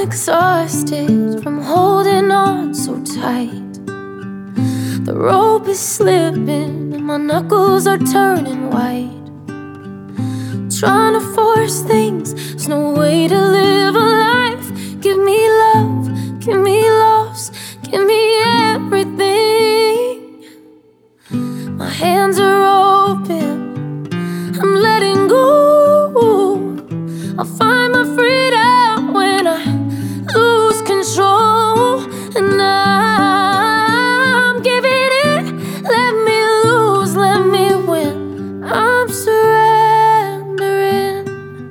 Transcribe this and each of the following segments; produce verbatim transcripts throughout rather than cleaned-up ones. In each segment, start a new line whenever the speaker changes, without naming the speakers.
exhausted from holding on so tight. The rope is slipping and my knuckles are turning white. Trying to force things, there's no way to live a life. Give me love, give me loss, give me everything. My hands are open, I'm letting go. I'll find my freedom when I lose control. And I'm giving it, let me lose, let me win. I'm surrendering.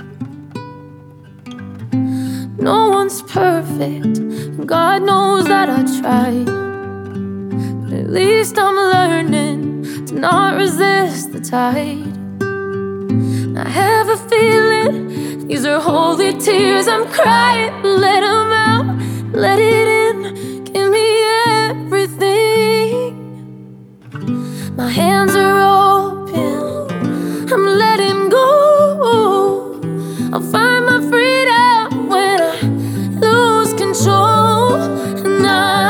No one's perfect, God knows that I tried. But at least I'm learning to not resist the tide. I have a feeling these are holy tears I'm crying. Let them out, let it in, give me everything. My hands are open, I'm letting go. I'll find my freedom when I lose control. And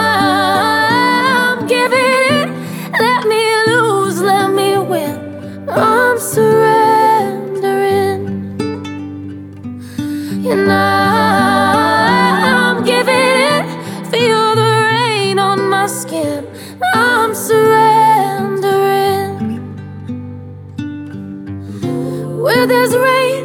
I'm giving it, let me lose, let me win. I'm surrendering. And I'm giving it, feel the rain on my skin. I'm surrendering. Where there's rain,